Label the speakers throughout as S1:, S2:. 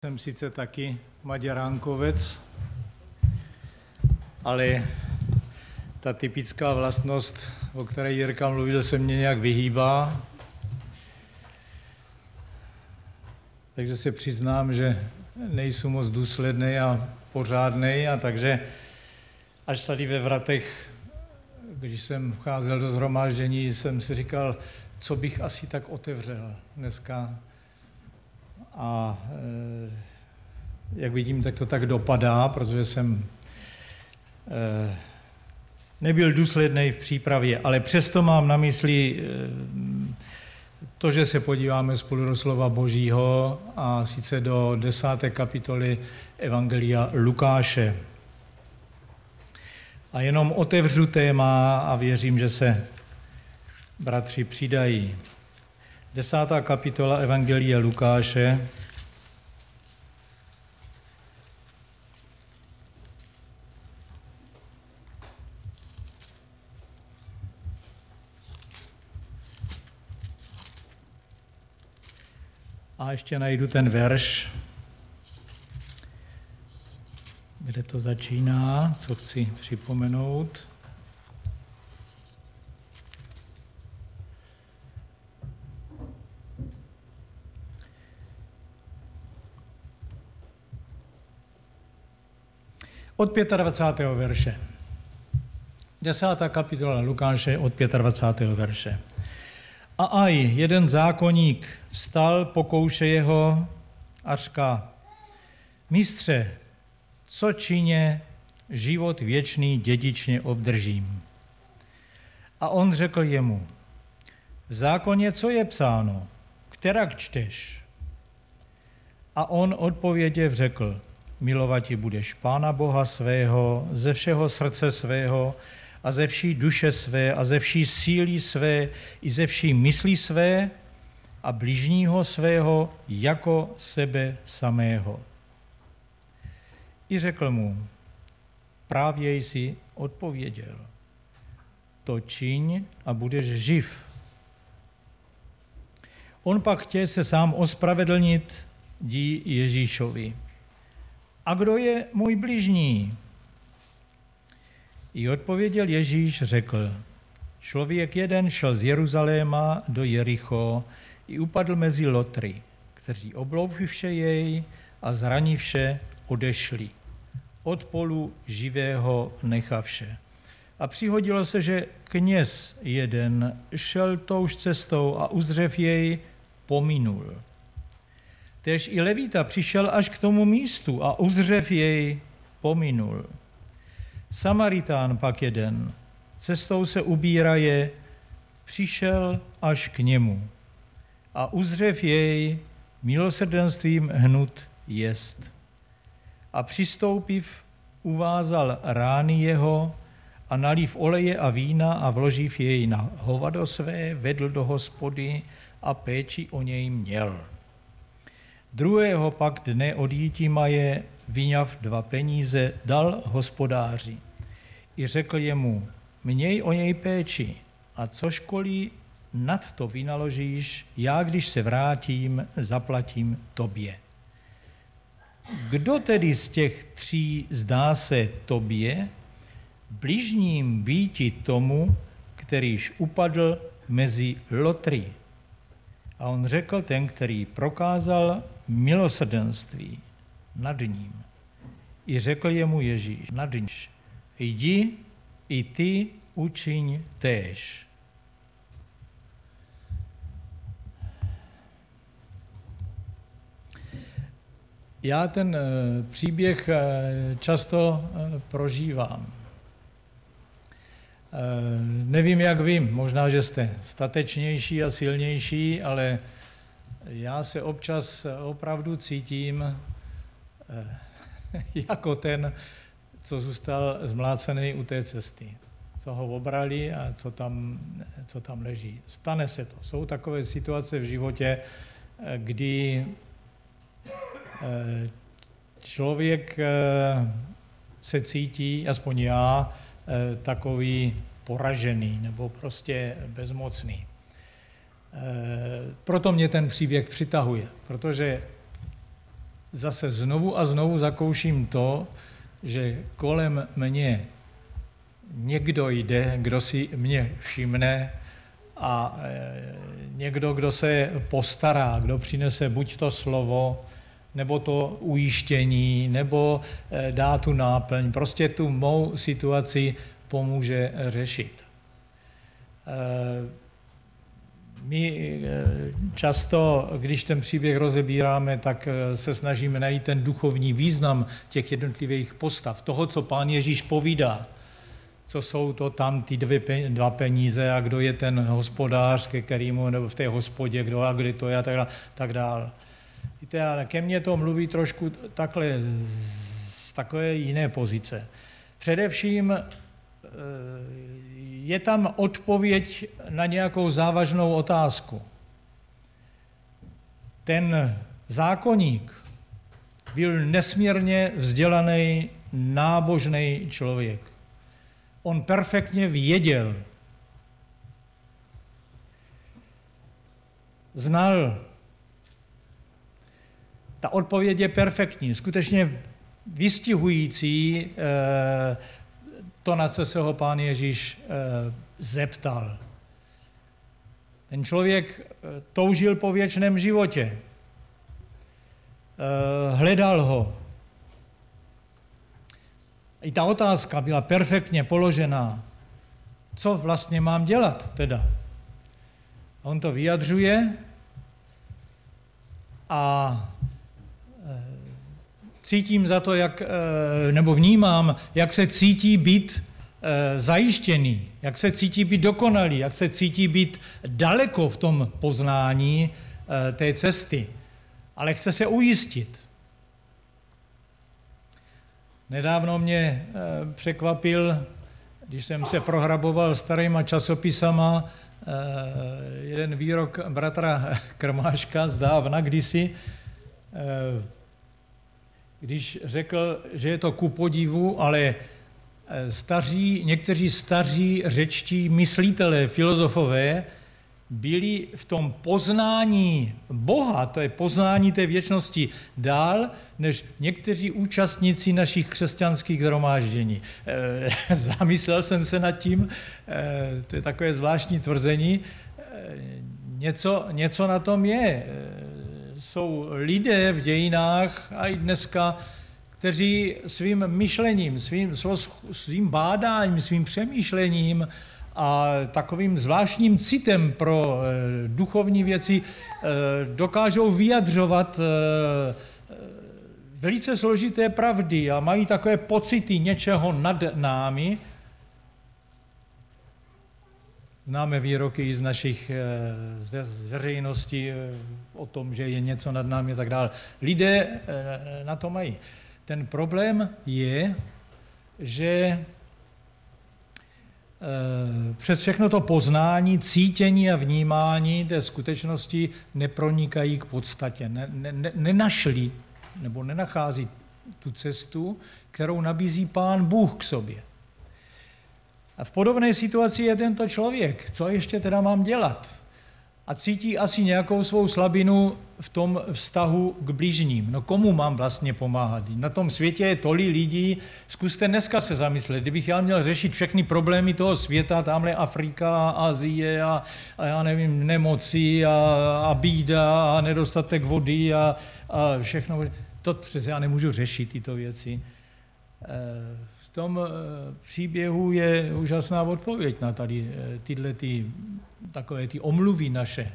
S1: Jsem sice taky Maďaránkovec, ale ta typická vlastnost, o které Jirka mluvil, se mě nějak vyhýbá. Takže se přiznám, že nejsou moc důsledný a pořádný, a takže až tady ve Vratech, když jsem vcházel do shromáždění, jsem si říkal, co bych asi tak otevřel dneska. A jak vidím, tak to tak dopadá, protože jsem nebyl důsledný v přípravě, ale přesto mám na mysli to, že se podíváme spolu do slova Božího, a sice do 10. kapitoly Evangelia Lukáše. A jenom otevřu téma a věřím, že se bratři přidají. 10. kapitola Evangelia Lukáše. A ještě najdu ten verš, kde to začíná, co chci připomenout. Od 25. verše. 10. kapitola Lukáše od 25. verše. A aj jeden zákonník vstal, pokouše jeho a říká: Mistře, co čině, život věčný dědičně obdržím. A on řekl jemu: v zákoně co je psáno, kterak čteš? A on odpověděv řekl: milovati budeš Pána Boha svého ze všeho srdce svého a ze vší duše své a ze vší síly své i ze vší mysli své a bližního svého jako sebe samého. I řekl mu: právě jsi odpověděl, to čiň a budeš živ. On pak chtěl se sám ospravedlnit, dí Ježíšovi: a kdo je můj bližní? I odpověděl Ježíš, řekl: člověk jeden šel z Jeruzaléma do Jericho i upadl mezi lotry, kteří oblouvivše jej a zranivše odešli, od polu živého nechavše. A přihodilo se, že kněz jeden šel touž cestou a uzřev jej, pominul. Též i Levita přišel až k tomu místu a uzřev jej, pominul. Samaritán pak jeden, cestou se ubíraje, přišel až k němu a uzřev jej, milosrdenstvím hnut jest. A přistoupiv, uvázal rány jeho a naliv oleje a vína a vloživ jej na hovado své, vedl do hospody a péči o něj měl. Druhého pak dne odjítí maje, vyňav 2 peníze, dal hospodáři. I řekl jemu: měj o něj péči, a cožkoliv nad to vynaložíš, já, když se vrátím, zaplatím tobě. Kdo tedy z těch 3 zdá se tobě bližním býti tomu, kterýž upadl mezi lotry? A on řekl: ten, který prokázal milosrdenství nad ním. I řekl jemu Ježíš: nadniž, jdi i ty učiň též. Já ten příběh často prožívám. Nevím, jak vy, možná, že jste statečnější a silnější, ale já se občas opravdu cítím jako ten, co zůstal zmlácený u té cesty, co ho obrali a co tam leží. Stane se to. Jsou takové situace v životě, kdy člověk se cítí, aspoň já, takový poražený nebo prostě bezmocný. Proto mě ten příběh přitahuje, protože zase znovu a znovu zakouším to, že kolem mě někdo jde, kdo si mě všimne a někdo, kdo se postará, kdo přinese buď to slovo, nebo to ujištění, nebo dá tu náplň, prostě tu mou situaci pomůže řešit. My často, když ten příběh rozebíráme, tak se snažíme najít ten duchovní význam těch jednotlivých postav, toho, co Pán Ježíš povídá, co jsou to tam ty dva peníze a kdo je ten hospodář, ke kterému, nebo v té hospodě, kdo a kdy to je a tak dále. Víte, ale ke mně to mluví trošku takhle z takové jiné pozice. Především je tam odpověď na nějakou závažnou otázku. Ten zákonník byl nesmírně vzdělaný, nábožný člověk. On perfektně věděl, znal. Ta odpověď je perfektní, skutečně vystihující to, na co se ho Pán Ježíš zeptal. Ten člověk toužil po věčném životě. Hledal ho. I ta otázka byla perfektně položená. Co vlastně mám dělat teda? A on to vyjadřuje a cítím za to, nebo vnímám, jak se cítí být zajištěný, jak se cítí být dokonalý, jak se cítí být daleko v tom poznání té cesty. Ale chce se ujistit. Nedávno mě překvapil, když jsem se prohraboval starýma časopisama, jeden výrok bratra Krmáška zdávna kdysi, když řekl, že je to ku podivu, ale někteří staří řečtí myslitelé, filozofové, byli v tom poznání Boha, to je poznání té věčnosti, dál, než někteří účastníci našich křesťanských shromáždění. Zamyslel jsem se nad tím, to je takové zvláštní tvrzení, něco na tom je. Jsou lidé v dějinách a i dneska, kteří svým myšlením, svým bádáním, svým přemýšlením a takovým zvláštním citem pro duchovní věci dokážou vyjadřovat velice složité pravdy a mají takové pocity něčeho nad námi. Známe výroky z našich z veřejnosti o tom, že je něco nad námi a tak dále. Lidé na to mají. Ten problém je, že přes všechno to poznání, cítění a vnímání té skutečnosti nepronikají k podstatě. Nenašli nebo nenachází tu cestu, kterou nabízí Pán Bůh k sobě. A v podobné situaci je tento člověk. Co ještě teda mám dělat? A cítí asi nějakou svou slabinu v tom vztahu k bližním. No komu mám vlastně pomáhat? Na tom světě je tolik lidí. Zkuste dneska se zamyslet, kdybych já měl řešit všechny problémy toho světa, tamhle Afrika, Asie a já nevím, nemoci a bída a nedostatek vody a všechno. To přece já nemůžu řešit, tyto věci. V tom příběhu je úžasná odpověď na tady tyhle takové ty omluvy naše.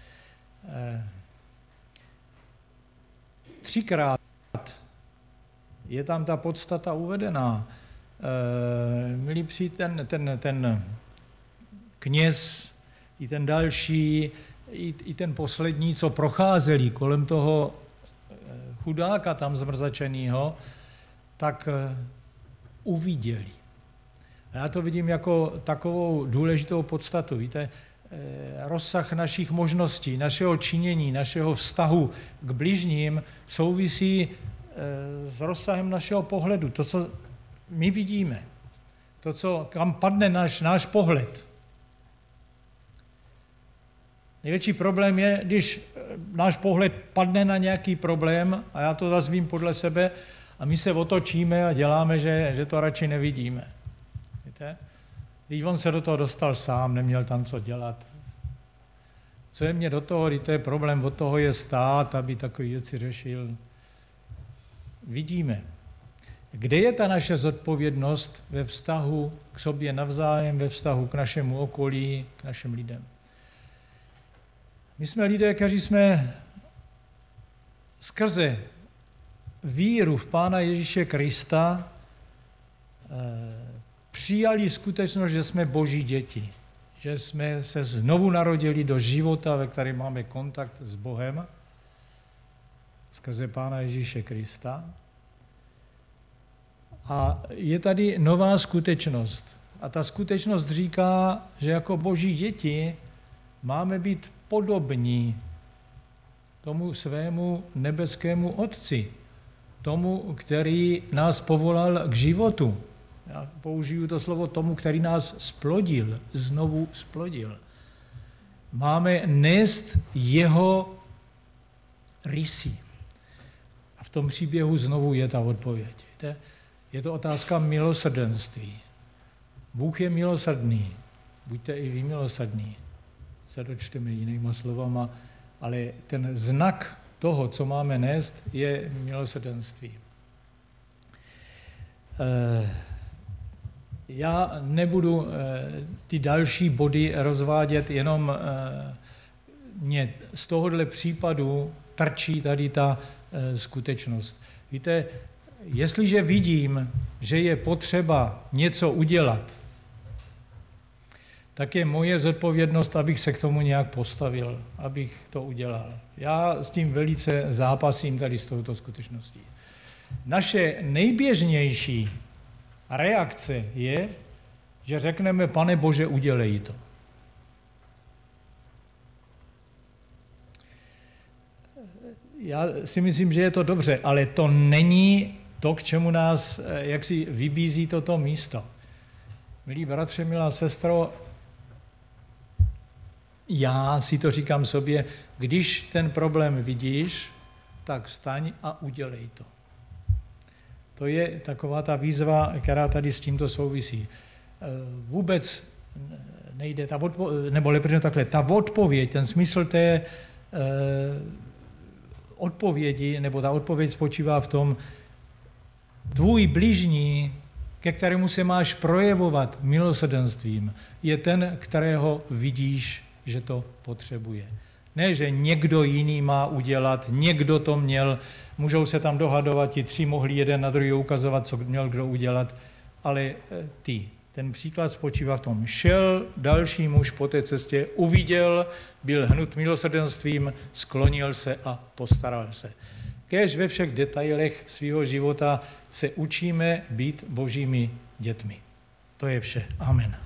S1: 3krát je tam ta podstata uvedená. Milí přijít ten kněz, i ten další, i ten poslední, co procházeli kolem toho chudáka tam zmrzačenýho, tak uviděli. A já to vidím jako takovou důležitou podstatu. Víte, rozsah našich možností, našeho činění, našeho vztahu k bližním souvisí s rozsahem našeho pohledu. To, co my vidíme, kam padne náš pohled. Největší problém je, když náš pohled padne na nějaký problém, a já to zase vím podle sebe, a my se otočíme a děláme, že to radši nevidíme. Víte? Když on se do toho dostal sám, neměl tam co dělat. Co je mě do toho, když to je problém, od toho je stát, aby takový věci řešil. Vidíme. Kde je ta naše zodpovědnost ve vztahu k sobě navzájem, ve vztahu k našemu okolí, k našim lidem? My jsme lidé, kteří jsme skrze víru v Pána Ježíše Krista přijali skutečnost, že jsme Boží děti, že jsme se znovu narodili do života, ve kterém máme kontakt s Bohem, skrze Pána Ježíše Krista. A je tady nová skutečnost. A ta skutečnost říká, že jako Boží děti máme být podobní tomu svému nebeskému Otci, tomu, který nás povolal k životu. Já použiju to slovo tomu, který nás splodil, znovu splodil. Máme nést jeho rysy. A v tom příběhu znovu je ta odpověď. Víte? Je to otázka milosrdenství. Bůh je milosrdný. Buďte i vy milosrdní. Se dočteme jinýma slovama, ale ten znak toho, co máme nést, je milosrdenství. Já nebudu ty další body rozvádět, jenom mě z tohohle případu trčí tady ta skutečnost. Víte, jestliže vidím, že je potřeba něco udělat, tak je moje zodpovědnost, abych se k tomu nějak postavil, abych to udělal. Já s tím velice zápasím tady s touto skutečností. Naše nejběžnější reakce je, že řekneme, Pane Bože, udělej to. Já si myslím, že je to dobře, ale to není to, k čemu nás jaksi vybízí toto místo. Milí bratře, milá sestro, já si to říkám sobě, když ten problém vidíš, tak vstaň a udělej to. To je taková ta výzva, která tady s tímto souvisí. Vůbec nejde, nebo lepší takhle, ta odpověď, ten smysl té odpovědi, nebo ta odpověď spočívá v tom, tvůj bližní, ke kterému se máš projevovat milosrdenstvím, je ten, kterého vidíš, že to potřebuje. Ne, že někdo jiný má udělat, někdo to měl, můžou se tam dohadovat, ti tři mohli jeden na druhý ukazovat, co měl kdo udělat, ale ty. Ten příklad spočívá v tom. Šel další muž po té cestě, uviděl, byl hnut milosrdenstvím, sklonil se a postaral se. Kéž ve všech detailech svého života se učíme být Božími dětmi. To je vše. Amen.